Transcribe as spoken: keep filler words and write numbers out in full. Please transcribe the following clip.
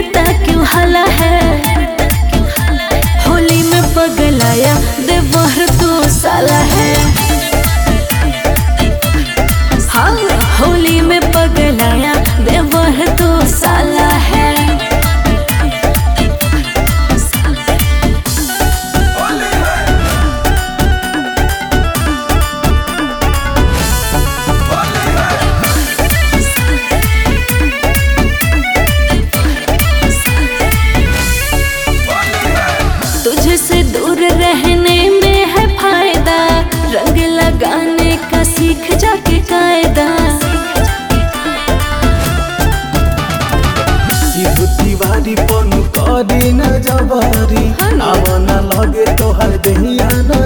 करता क्यों हला है, होली में पगलाया देवर तू साला है। हाँ होली में पगलाया देवर तू साला है। तुझसे दूर रहने में है फायदा, रंग लगाने का सीख जाके कायदा। तिवारी पन करी न जवारी, आवा न लगे तोहर दहिया न